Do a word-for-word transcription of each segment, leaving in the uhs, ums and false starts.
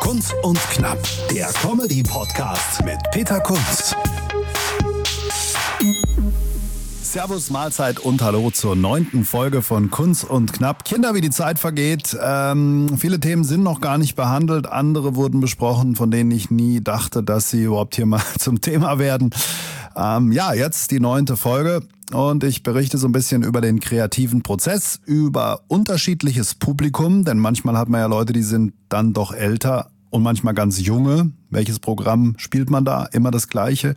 Kunz und Knapp, der Comedy-Podcast mit Peter Kunz. Servus, Mahlzeit und Hallo zur neunten Folge von Kunz und Knapp. Kinder, wie die Zeit vergeht. Ähm, viele Themen sind noch gar nicht behandelt. Andere wurden besprochen, von denen ich nie dachte, dass sie überhaupt hier mal zum Thema werden. Ähm, ja, jetzt die neunte Folge. Und ich berichte so ein bisschen über den kreativen Prozess, über unterschiedliches Publikum, denn manchmal hat man ja Leute, die sind dann doch älter und manchmal ganz junge. Welches Programm spielt man da? Immer das Gleiche.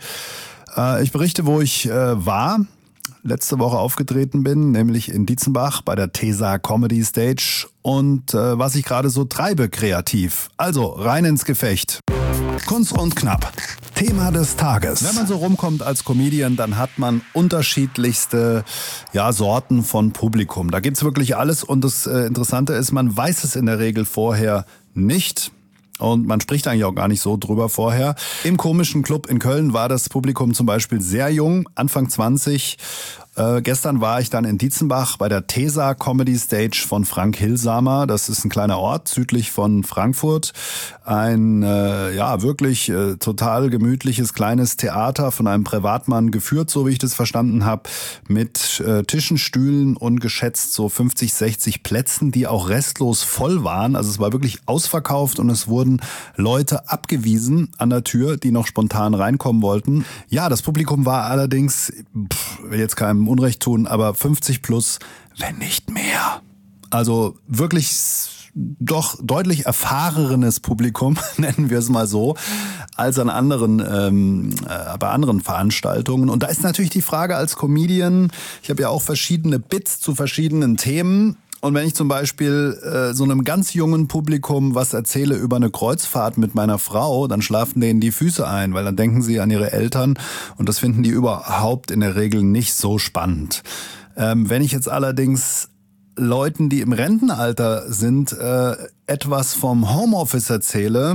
Äh, ich berichte, wo ich äh, war, letzte Woche aufgetreten bin, nämlich in Dietzenbach bei der Tesa Comedy Stage und äh, was ich gerade so treibe kreativ. Also rein ins Gefecht. Kunz und Knapp. Thema des Tages. Wenn man so rumkommt als Comedian, dann hat man unterschiedlichste ja, Sorten von Publikum. Da gibt's wirklich alles und das äh, Interessante ist, man weiß es in der Regel vorher nicht. Und man spricht eigentlich auch gar nicht so drüber vorher. Im Komischen Club in Köln war das Publikum zum Beispiel sehr jung, Anfang zwanzig. Äh, gestern war ich dann in Dietzenbach bei der Tesa Comedy Stage von Frank Hilsamer. Das ist ein kleiner Ort südlich von Frankfurt. Ein äh, ja wirklich äh, total gemütliches kleines Theater von einem Privatmann geführt, so wie ich das verstanden habe, mit äh, Tischen, Stühlen und geschätzt so fünfzig, sechzig Plätzen, die auch restlos voll waren. Also es war wirklich ausverkauft und es wurden Leute abgewiesen an der Tür, die noch spontan reinkommen wollten. Ja, das Publikum war allerdings, pff, will jetzt keinem Unrecht tun, aber fünfzig plus, wenn nicht mehr. Also wirklich doch deutlich erfahrenes Publikum, nennen wir es mal so, als an anderen, ähm, äh, bei anderen Veranstaltungen. Und da ist natürlich die Frage als Comedian, ich habe ja auch verschiedene Bits zu verschiedenen Themen. Und wenn ich zum Beispiel äh, so einem ganz jungen Publikum was erzähle über eine Kreuzfahrt mit meiner Frau, dann schlafen denen die Füße ein, weil dann denken sie an ihre Eltern und das finden die überhaupt in der Regel nicht so spannend. Ähm, wenn ich jetzt allerdings Leuten, die im Rentenalter sind, äh, etwas vom Homeoffice erzähle,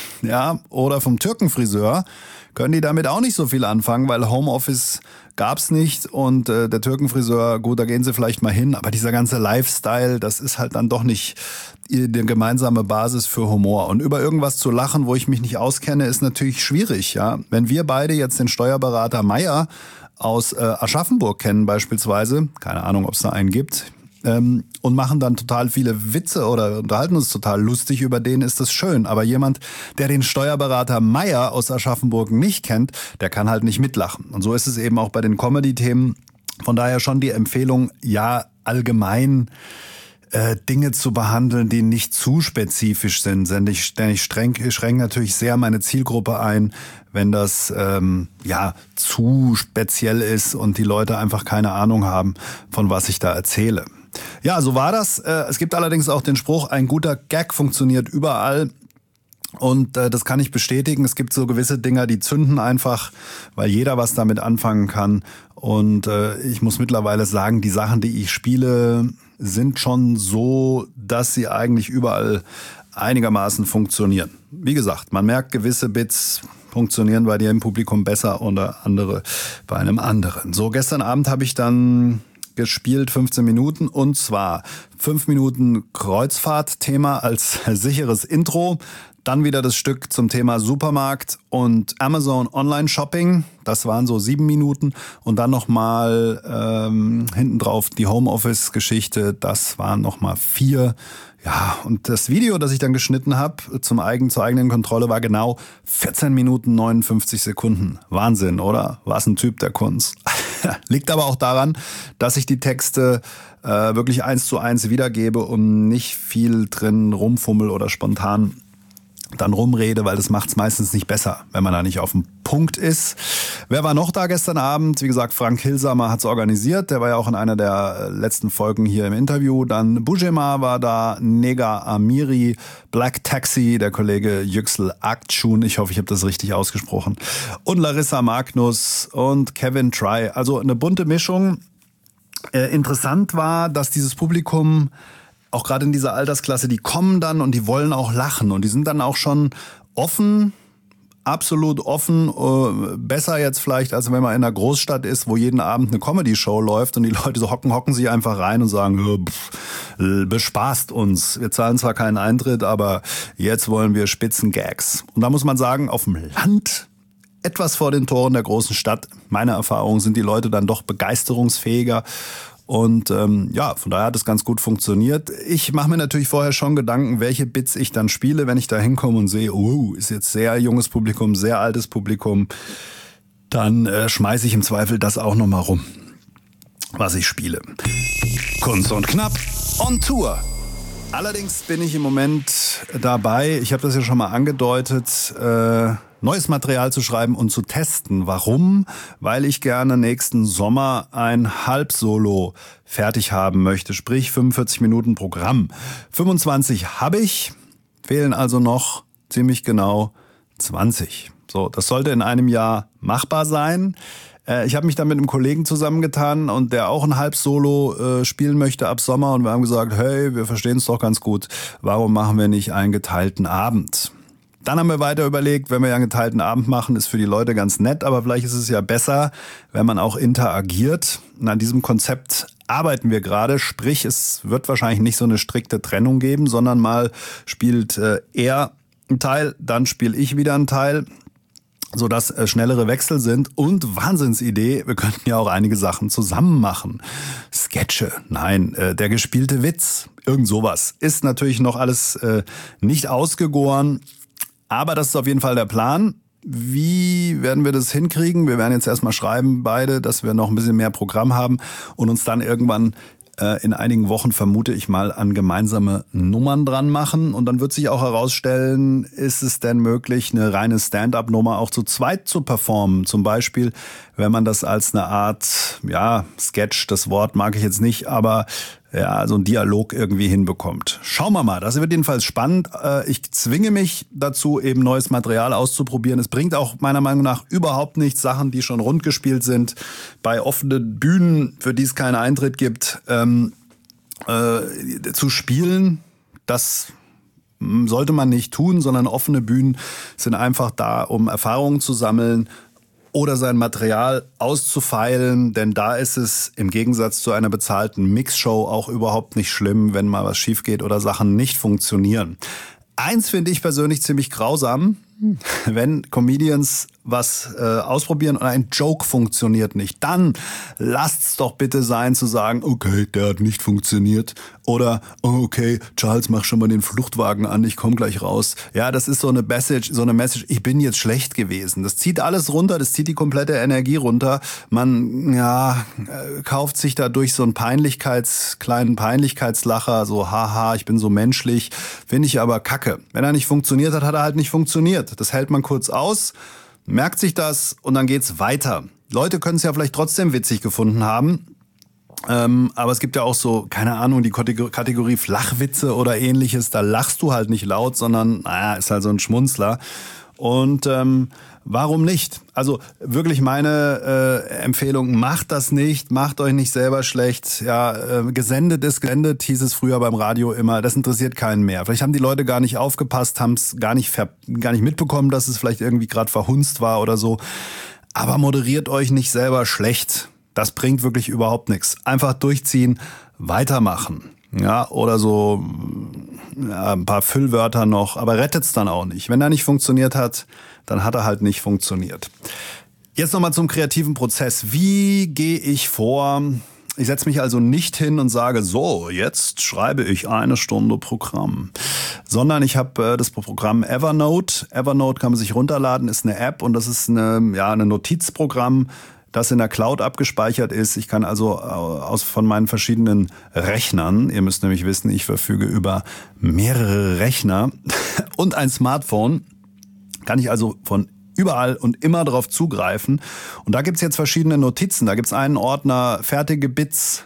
ja, oder vom Türkenfriseur, können die damit auch nicht so viel anfangen, weil Homeoffice gab's nicht und äh, der Türkenfriseur, gut, da gehen sie vielleicht mal hin, aber dieser ganze Lifestyle, das ist halt dann doch nicht die gemeinsame Basis für Humor. Und über irgendwas zu lachen, wo ich mich nicht auskenne, ist natürlich schwierig, ja. Wenn wir beide jetzt den Steuerberater Meier aus äh, Aschaffenburg kennen beispielsweise, keine Ahnung, ob es da einen gibt, ähm, und machen dann total viele Witze oder unterhalten uns total lustig über den, ist das schön. Aber jemand, der den Steuerberater Meier aus Aschaffenburg nicht kennt, der kann halt nicht mitlachen. Und so ist es eben auch bei den Comedy-Themen. Von daher schon die Empfehlung, ja, allgemein äh, Dinge zu behandeln, die nicht zu spezifisch sind. Denn ich, denn ich schränke schränk natürlich sehr meine Zielgruppe ein, wenn das ähm, ja zu speziell ist und die Leute einfach keine Ahnung haben, von was ich da erzähle. Ja, so war das. Es gibt allerdings auch den Spruch, ein guter Gag funktioniert überall. Und äh, das kann ich bestätigen. Es gibt so gewisse Dinger, die zünden einfach, weil jeder was damit anfangen kann. Und äh, ich muss mittlerweile sagen, die Sachen, die ich spiele, sind schon so, dass sie eigentlich überall einigermaßen funktionieren. Wie gesagt, man merkt, gewisse Bits funktionieren bei dir im Publikum besser oder andere bei einem anderen. So, gestern Abend habe ich dann gespielt, fünfzehn Minuten, und zwar fünf Minuten Kreuzfahrt-Thema als sicheres Intro, dann wieder das Stück zum Thema Supermarkt und Amazon Online-Shopping, das waren so sieben Minuten, und dann nochmal ähm, hinten drauf die Homeoffice-Geschichte, das waren nochmal vier. Ja, und das Video, das ich dann geschnitten habe zum eigen, zur eigenen Kontrolle, war genau vierzehn Minuten neunundfünfzig Sekunden. Wahnsinn, oder? Was ein Typ der Kunst. Liegt aber auch daran, dass ich die Texte äh, wirklich eins zu eins wiedergebe und nicht viel drin rumfummel oder spontan dann rumrede, weil das macht's meistens nicht besser, wenn man da nicht auf dem Punkt ist. Wer war noch da gestern Abend? Wie gesagt, Frank Hilsamer hat's organisiert. Der war ja auch in einer der letzten Folgen hier im Interview. Dann Bujema war da, Nega Amiri, Black Taxi, der Kollege Yüksel Akçun, ich hoffe, ich habe das richtig ausgesprochen, und Larissa Magnus und Kevin Try. Also eine bunte Mischung. Äh, interessant war, dass dieses Publikum auch gerade in dieser Altersklasse, die kommen dann und die wollen auch lachen und die sind dann auch schon offen, absolut offen, äh, besser jetzt vielleicht, als wenn man in einer Großstadt ist, wo jeden Abend eine Comedy-Show läuft und die Leute so hocken, hocken sich einfach rein und sagen, pff, bespaßt uns. Wir zahlen zwar keinen Eintritt, aber jetzt wollen wir Spitzengags. Und da muss man sagen, auf dem Land, etwas vor den Toren der großen Stadt, meiner Erfahrung, sind die Leute dann doch begeisterungsfähiger. Und ähm, ja, von daher hat es ganz gut funktioniert. Ich mache mir natürlich vorher schon Gedanken, welche Bits ich dann spiele, wenn ich da hinkomme und sehe, oh, ist jetzt sehr junges Publikum, sehr altes Publikum. Dann äh, schmeiße ich im Zweifel das auch nochmal rum, was ich spiele. Kunst und Knapp on Tour. Allerdings bin ich im Moment dabei, ich habe das ja schon mal angedeutet, äh, neues Material zu schreiben und zu testen. Warum? Weil ich gerne nächsten Sommer ein Halbsolo fertig haben möchte, sprich fünfundvierzig Minuten Programm. fünfundzwanzig habe ich, fehlen also noch ziemlich genau zwanzig. So, das sollte in einem Jahr machbar sein. Ich habe mich dann mit einem Kollegen zusammengetan und der auch ein Halbsolo äh, spielen möchte ab Sommer und wir haben gesagt, hey, wir verstehen es doch ganz gut, warum machen wir nicht einen geteilten Abend? Dann haben wir weiter überlegt, wenn wir ja einen geteilten Abend machen, ist für die Leute ganz nett, aber vielleicht ist es ja besser, wenn man auch interagiert. Und an diesem Konzept arbeiten wir gerade, sprich, es wird wahrscheinlich nicht so eine strikte Trennung geben, sondern mal spielt äh, er einen Teil, dann spiele ich wieder einen Teil, sodass äh, schnellere Wechsel sind. Und Wahnsinnsidee, wir könnten ja auch einige Sachen zusammen machen. Sketche, nein, äh, der gespielte Witz, irgend sowas. Ist natürlich noch alles äh, nicht ausgegoren, aber das ist auf jeden Fall der Plan. Wie werden wir das hinkriegen? Wir werden jetzt erstmal schreiben, beide, dass wir noch ein bisschen mehr Programm haben und uns dann irgendwann äh, in einigen Wochen, vermute ich mal, an gemeinsame Nummern dran machen. Und dann wird sich auch herausstellen, ist es denn möglich, eine reine Stand-up-Nummer auch zu zweit zu performen? Zum Beispiel, wenn man das als eine Art, ja, Sketch, das Wort mag ich jetzt nicht, aber ja, so ein Dialog irgendwie hinbekommt. Schauen wir mal, das wird jedenfalls spannend. Ich zwinge mich dazu, eben neues Material auszuprobieren. Es bringt auch meiner Meinung nach überhaupt nichts, Sachen, die schon rund gespielt sind, bei offenen Bühnen, für die es keinen Eintritt gibt, ähm, äh, zu spielen. Das sollte man nicht tun, sondern offene Bühnen sind einfach da, um Erfahrungen zu sammeln oder sein Material auszufeilen, denn da ist es im Gegensatz zu einer bezahlten Mixshow auch überhaupt nicht schlimm, wenn mal was schief geht oder Sachen nicht funktionieren. Eins finde ich persönlich ziemlich grausam, wenn Comedians was äh, ausprobieren und ein Joke funktioniert nicht. Dann lasst's doch bitte sein zu sagen, okay, der hat nicht funktioniert. Oder, oh, okay, Charles, mach schon mal den Fluchtwagen an, ich komme gleich raus. Ja, das ist so eine Message, so eine Message, ich bin jetzt schlecht gewesen. Das zieht alles runter, das zieht die komplette Energie runter. Man, ja, äh, kauft sich dadurch so einen Peinlichkeits, kleinen Peinlichkeitslacher, so, haha, ich bin so menschlich. Finde ich aber kacke. Wenn er nicht funktioniert hat, hat er halt nicht funktioniert. Das hält man kurz aus, merkt sich das und dann geht's weiter. Leute können es ja vielleicht trotzdem witzig gefunden haben, ähm, aber es gibt ja auch so, keine Ahnung, die Kategorie Flachwitze oder ähnliches, da lachst du halt nicht laut, sondern, naja, ist halt so ein Schmunzler. Und ähm, warum nicht? Also wirklich meine äh, Empfehlung, macht das nicht, macht euch nicht selber schlecht. Ja, äh, gesendet ist gesendet, hieß es früher beim Radio immer, das interessiert keinen mehr. Vielleicht haben die Leute gar nicht aufgepasst, haben es gar nicht ver- gar nicht mitbekommen, dass es vielleicht irgendwie gerade verhunzt war oder so. Aber moderiert euch nicht selber schlecht. Das bringt wirklich überhaupt nichts. Einfach durchziehen, weitermachen. Ja, oder so ja, ein paar Füllwörter noch, aber rettet's dann auch nicht. Wenn er nicht funktioniert hat, dann hat er halt nicht funktioniert. Jetzt nochmal zum kreativen Prozess. Wie gehe ich vor? Ich setze mich also nicht hin und sage, so, jetzt schreibe ich eine Stunde Programm. Sondern ich habe äh, das Programm Evernote. Evernote kann man sich runterladen, ist eine App und das ist eine, ja, ein Notizprogramm, das in der Cloud abgespeichert ist. Ich kann also aus von meinen verschiedenen Rechnern, ihr müsst nämlich wissen, ich verfüge über mehrere Rechner und ein Smartphone, kann ich also von überall und immer darauf zugreifen. Und da gibt's jetzt verschiedene Notizen. Da gibt's einen Ordner fertige Bits.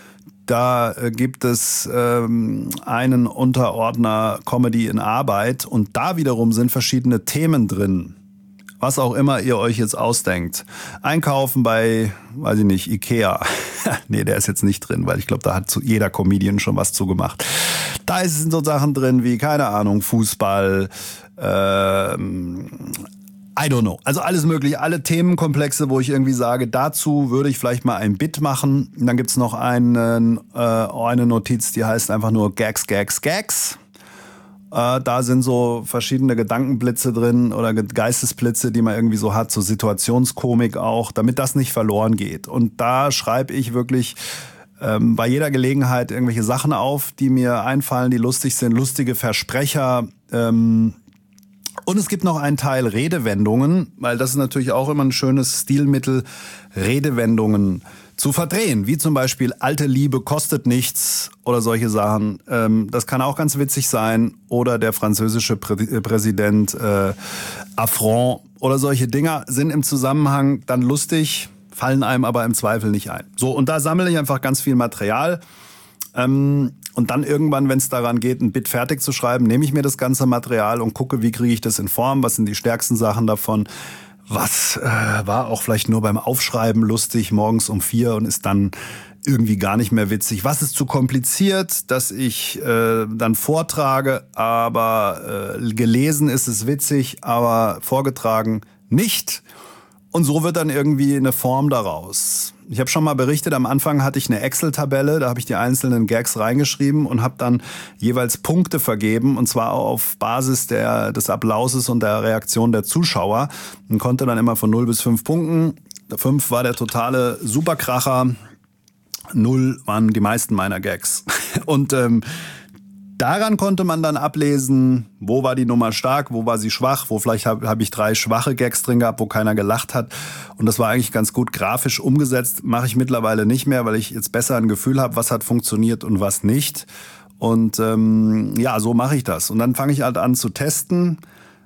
Da gibt es ähm, einen Unterordner Comedy in Arbeit. Und da wiederum sind verschiedene Themen drin. Was auch immer ihr euch jetzt ausdenkt. Einkaufen bei, weiß ich nicht, Ikea. Nee, der ist jetzt nicht drin, weil ich glaube, da hat jeder Comedian schon was zugemacht. Da sind so Sachen drin wie, keine Ahnung, Fußball, ähm, I don't know. Also alles mögliche, alle Themenkomplexe, wo ich irgendwie sage, dazu würde ich vielleicht mal ein Bit machen. Und dann gibt's noch einen, äh, eine Notiz, die heißt einfach nur Gags, Gags, Gags. Äh, da sind so verschiedene Gedankenblitze drin oder Geistesblitze, die man irgendwie so hat, so Situationskomik auch, damit das nicht verloren geht. Und da schreibe ich wirklich ähm, bei jeder Gelegenheit irgendwelche Sachen auf, die mir einfallen, die lustig sind, lustige Versprecher, ähm, und es gibt noch einen Teil Redewendungen, weil das ist natürlich auch immer ein schönes Stilmittel, Redewendungen zu verdrehen. Wie zum Beispiel alte Liebe kostet nichts oder solche Sachen. Das kann auch ganz witzig sein. Oder der französische Prä- Präsident äh, Affront oder solche Dinger sind im Zusammenhang dann lustig, fallen einem aber im Zweifel nicht ein. So, und da sammle ich einfach ganz viel Material. Ähm, Und dann irgendwann, wenn es daran geht, ein Bit fertig zu schreiben, nehme ich mir das ganze Material und gucke, wie kriege ich das in Form, was sind die stärksten Sachen davon, was äh, war auch vielleicht nur beim Aufschreiben lustig morgens um vier und ist dann irgendwie gar nicht mehr witzig. Was ist zu kompliziert, dass ich äh, dann vortrage, aber äh, gelesen ist es witzig, aber vorgetragen nicht. Und so wird dann irgendwie eine Form daraus. Ich habe schon mal berichtet, am Anfang hatte ich eine Excel-Tabelle, da habe ich die einzelnen Gags reingeschrieben und habe dann jeweils Punkte vergeben, und zwar auf Basis der, des Applauses und der Reaktion der Zuschauer. Und konnte dann immer von null bis fünf Punkten. fünf war der totale Superkracher, null waren die meisten meiner Gags. Und ähm, daran konnte man dann ablesen, wo war die Nummer stark, wo war sie schwach, wo vielleicht habe hab ich drei schwache Gags drin gehabt, wo keiner gelacht hat. Und das war eigentlich ganz gut grafisch umgesetzt. Mache ich mittlerweile nicht mehr, weil ich jetzt besser ein Gefühl habe, was hat funktioniert und was nicht. Und ähm, ja, so mache ich das. Und dann fange ich halt an zu testen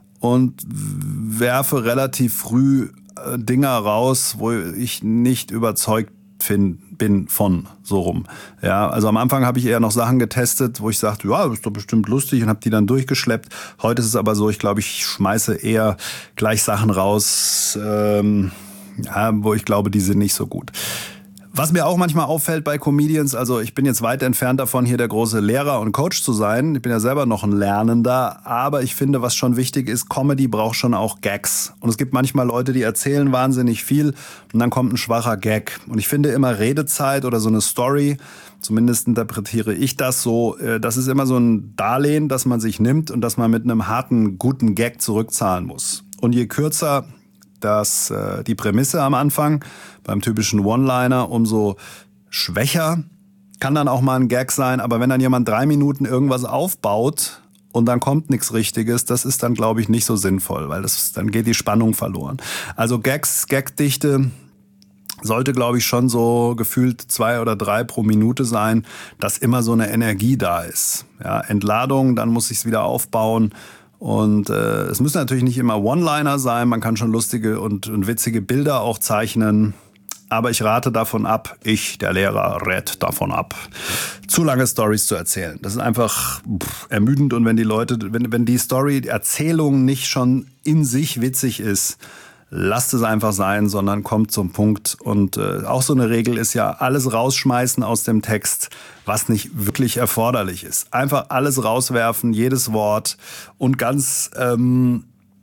und werfe relativ früh äh, Dinger raus, wo ich nicht überzeugt bin. bin von, so rum. Ja, also am Anfang habe ich eher noch Sachen getestet, wo ich sagte, ja, das ist doch bestimmt lustig, und habe die dann durchgeschleppt. Heute ist es aber so, ich glaube, ich schmeiße eher gleich Sachen raus, ähm, ja, wo ich glaube, die sind nicht so gut. Was mir auch manchmal auffällt bei Comedians, also ich bin jetzt weit entfernt davon, hier der große Lehrer und Coach zu sein. Ich bin ja selber noch ein Lernender, aber ich finde, was schon wichtig ist, Comedy braucht schon auch Gags. Und es gibt manchmal Leute, die erzählen wahnsinnig viel und dann kommt ein schwacher Gag. Und ich finde immer Redezeit oder so eine Story, zumindest interpretiere ich das so, das ist immer so ein Darlehen, das man sich nimmt und das man mit einem harten, guten Gag zurückzahlen muss. Und je kürzer das, äh, die Prämisse am Anfang beim typischen One-Liner, umso schwächer kann dann auch mal ein Gag sein. Aber wenn dann jemand drei Minuten irgendwas aufbaut und dann kommt nichts Richtiges, das ist dann, glaube ich, nicht so sinnvoll, weil das, dann geht die Spannung verloren. Also Gags, Gagdichte sollte, glaube ich, schon so gefühlt zwei oder drei pro Minute sein, dass immer so eine Energie da ist. Ja, Entladung, dann muss ich es wieder aufbauen. Und äh, es müssen natürlich nicht immer One-Liner sein, man kann schon lustige und, und witzige Bilder auch zeichnen. Aber ich rate davon ab, ich, der Lehrer, rät davon ab, zu lange Storys zu erzählen. Das ist einfach pff, ermüdend, und wenn die Leute, wenn, wenn die Story, die Erzählung nicht schon in sich witzig ist, lasst es einfach sein, sondern kommt zum Punkt. Und äh, auch so eine Regel ist ja, alles rausschmeißen aus dem Text, was nicht wirklich erforderlich ist. Einfach alles rauswerfen, jedes Wort, und ganz ähm,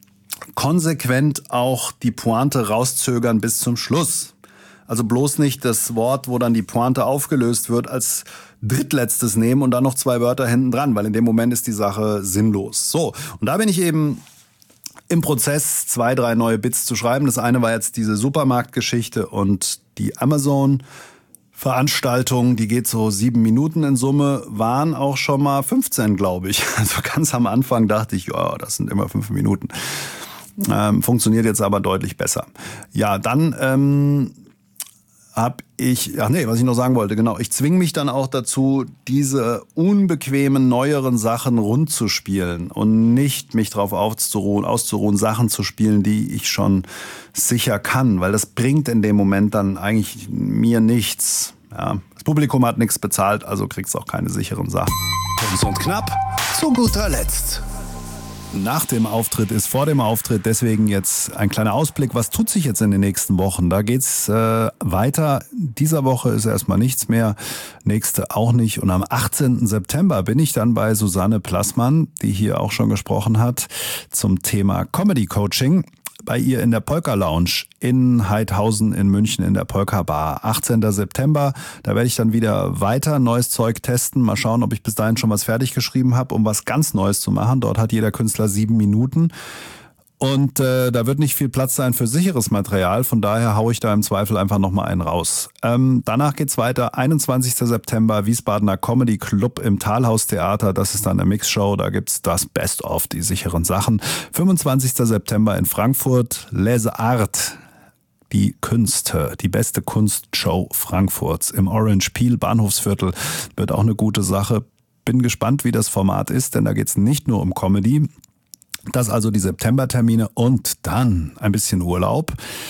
konsequent auch die Pointe rauszögern bis zum Schluss. Also bloß nicht das Wort, wo dann die Pointe aufgelöst wird, als drittletztes nehmen und dann noch zwei Wörter hinten dran, weil in dem Moment ist die Sache sinnlos. So, und da bin ich eben im Prozess, zwei, drei neue Bits zu schreiben. Das eine war jetzt diese Supermarktgeschichte und die Amazon-Veranstaltung, die geht so sieben Minuten in Summe, waren auch schon mal fünfzehn, glaube ich. Also ganz am Anfang dachte ich, ja, das sind immer fünf Minuten. Ähm, funktioniert jetzt aber deutlich besser. Ja, dann ähm, hab ich, ach nee, was ich noch sagen wollte, genau, ich zwinge mich dann auch dazu, diese unbequemen, neueren Sachen rund zu spielen und nicht mich drauf auszuruhen, auszuruhen, Sachen zu spielen, die ich schon sicher kann, weil das bringt in dem Moment dann eigentlich mir nichts. Ja, das Publikum hat nichts bezahlt, also kriegt's auch keine sicheren Sachen. Kurz und knapp, zu guter Letzt. Nach dem Auftritt ist vor dem Auftritt, deswegen jetzt ein kleiner Ausblick. Was tut sich jetzt in den nächsten Wochen? Da geht's äh, weiter. Dieser Woche ist erstmal nichts mehr, nächste auch nicht. Und am achtzehnten September bin ich dann bei Susanne Plassmann, die hier auch schon gesprochen hat, zum Thema Comedy Coaching. bei ihr in der Polka Lounge in Heidhausen in München in der Polka Bar. achtzehnten September, da werde ich dann wieder weiter neues Zeug testen. Mal schauen, ob ich bis dahin schon was fertig geschrieben habe, um was ganz Neues zu machen. Dort hat jeder Künstler sieben Minuten. Und äh, da wird nicht viel Platz sein für sicheres Material, von daher haue ich da im Zweifel einfach nochmal einen raus. Ähm, danach geht's weiter, einundzwanzigsten September, Wiesbadener Comedy Club im Talhaus-Theater, das ist dann eine Mixshow, da gibt's das Best-of, die sicheren Sachen. fünfundzwanzigsten September in Frankfurt, Les Arts, die Künste, die beste Kunstshow Frankfurts im Orange Peel Bahnhofsviertel, wird auch eine gute Sache. Bin gespannt, wie das Format ist, denn da geht's nicht nur um Comedy. Das also die Septembertermine und dann ein bisschen Urlaub.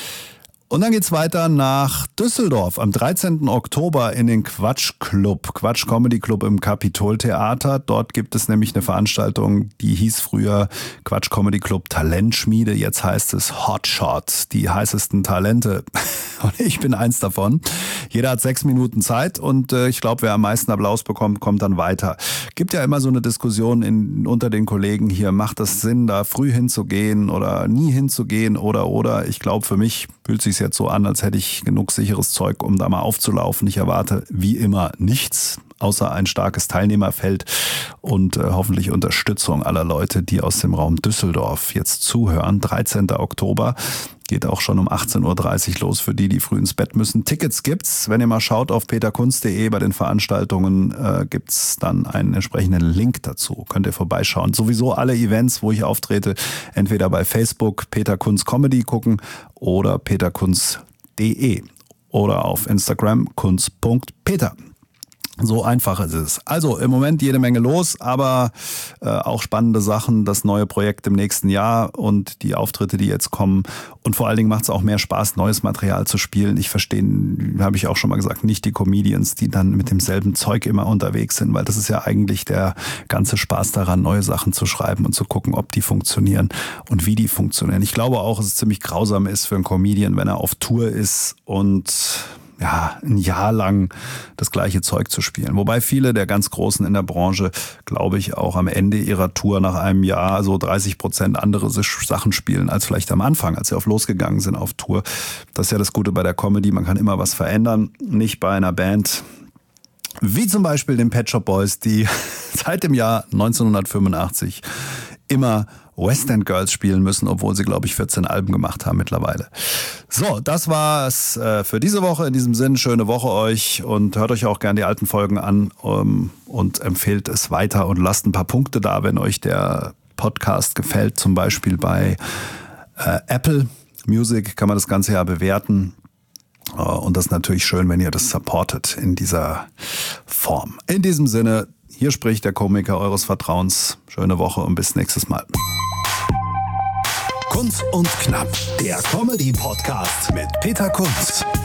Und dann geht's weiter nach Düsseldorf am dreizehnten Oktober in den Quatsch Club, Quatsch Comedy Club im Kapitoltheater. Dort gibt es nämlich eine Veranstaltung, die hieß früher Quatsch Comedy Club Talentschmiede. Jetzt heißt es Hotshots, die heißesten Talente. Und ich bin eins davon. Jeder hat sechs Minuten Zeit und äh, ich glaube, wer am meisten Applaus bekommt, kommt dann weiter. Gibt ja immer so eine Diskussion in, unter den Kollegen hier, macht es Sinn, da früh hinzugehen oder nie hinzugehen oder oder. Ich glaube, für mich fühlt sich jetzt so an, als hätte ich genug sicheres Zeug, um da mal aufzulaufen. Ich erwarte wie immer nichts, außer ein starkes Teilnehmerfeld und äh, hoffentlich Unterstützung aller Leute, die aus dem Raum Düsseldorf jetzt zuhören. dreizehnten Oktober geht auch schon um achtzehn Uhr dreißig los für die, die früh ins Bett müssen. Tickets gibt's. Wenn ihr mal schaut auf peterkunz punkt de bei den Veranstaltungen, äh, gibt's dann einen entsprechenden Link dazu. Könnt ihr vorbeischauen. Sowieso alle Events, wo ich auftrete, entweder bei Facebook Peter Kunz Comedy gucken oder peterkunz punkt de oder auf Instagram kunz punkt peter. So einfach ist es. Also im Moment jede Menge los, aber äh, auch spannende Sachen, das neue Projekt im nächsten Jahr und die Auftritte, die jetzt kommen. Und vor allen Dingen macht es auch mehr Spaß, neues Material zu spielen. Ich verstehe, habe ich auch schon mal gesagt, nicht die Comedians, die dann mit demselben Zeug immer unterwegs sind, weil das ist ja eigentlich der ganze Spaß daran, neue Sachen zu schreiben und zu gucken, ob die funktionieren und wie die funktionieren. Ich glaube auch, dass es ziemlich grausam ist für einen Comedian, wenn er auf Tour ist und ja, ein Jahr lang das gleiche Zeug zu spielen. Wobei viele der ganz Großen in der Branche, glaube ich, auch am Ende ihrer Tour nach einem Jahr so dreißig Prozent andere Sachen spielen als vielleicht am Anfang, als sie auf losgegangen sind auf Tour. Das ist ja das Gute bei der Comedy, man kann immer was verändern. Nicht bei einer Band wie zum Beispiel den Pet Shop Boys, die seit dem Jahr neunzehnhundertfünfundachtzig immer West End Girls spielen müssen, obwohl sie, glaube ich, vierzehn Alben gemacht haben mittlerweile. So, das war's äh, für diese Woche. In diesem Sinn, schöne Woche euch und hört euch auch gerne die alten Folgen an um, und empfehlt es weiter und lasst ein paar Punkte da, wenn euch der Podcast gefällt. Zum Beispiel bei äh, Apple Music kann man das ganze Jahr bewerten. Und das ist natürlich schön, wenn ihr das supportet in dieser Form. In diesem Sinne, hier spricht der Komiker eures Vertrauens. Schöne Woche und bis nächstes Mal. Kunz und Knapp, der Comedy-Podcast mit Peter Kunz.